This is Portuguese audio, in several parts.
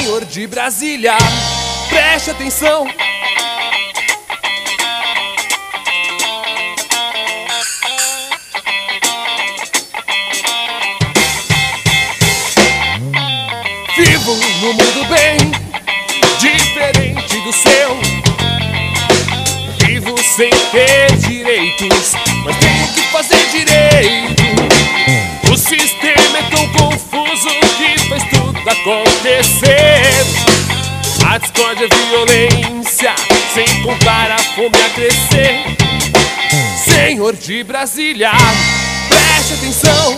Senhor de Brasília, preste atenção. Vivo num mundo bem diferente do seu. Vivo sem ter direitos, mas tenho que fazer direito. O sistema é tão confuso que faz tudo acontecer. A discórdia, a violência, sem contar a fome a crescer. Senhor de Brasília, preste atenção.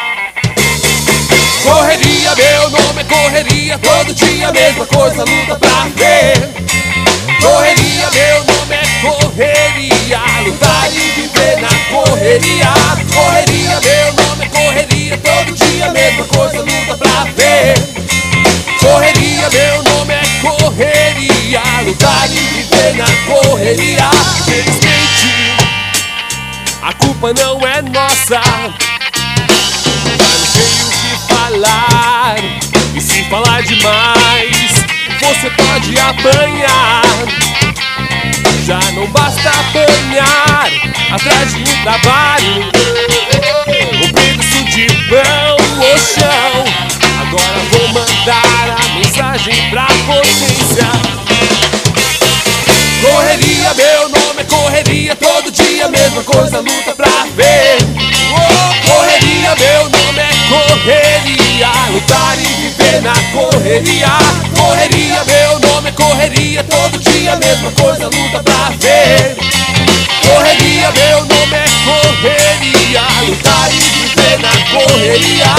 Correria, meu nome é correria, todo dia a mesma coisa, luta pra ver. Correria, meu nome é correria, lutar e viver na correria. Correria, meu nome é correria, todo dia a mesma coisa, luta pra ver. Correria, meu nome é correria, lutar e viver na correria. Infelizmente, a culpa não é nossa. Falar, e se falar demais, você pode apanhar. Já não basta apanhar atrás de um trabalho, um pedaço de pão ou chão. Agora vou mandar a mensagem pra potência. Correria, meu nome é correria, todo dia a mesma coisa, luta pra ver. Correria, meu nome é correria, lutar e viver na correria. Correria, meu nome é correria, todo dia a mesma coisa, luta pra ver. Correria, meu nome é correria, lutar e viver na correria.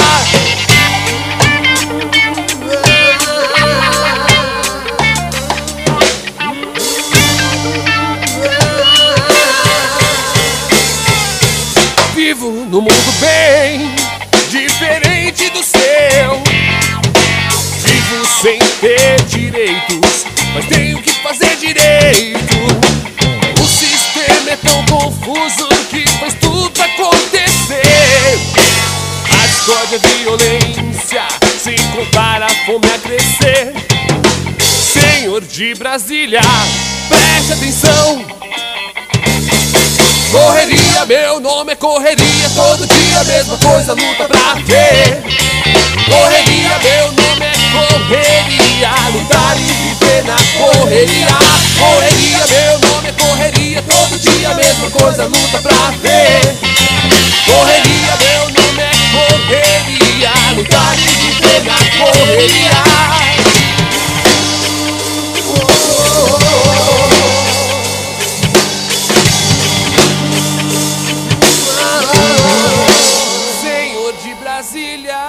Vivo num mundo bem diferente do seu. Vivo sem ter direitos, mas tenho que fazer direito. O sistema é tão confuso que faz tudo acontecer. A discórdia, a violência, sem contar a fome a crescer. Senhor de Brasília, preste atenção. Correria, meu nome é correria, todo dia a mesma coisa, luta pra ver. Correria, meu nome é correria, lutar e viver na correria. Correria, meu nome é correria, todo dia a mesma coisa, luta pra ver. Correria, meu nome é correria, lutar e viver na correria. Brasília.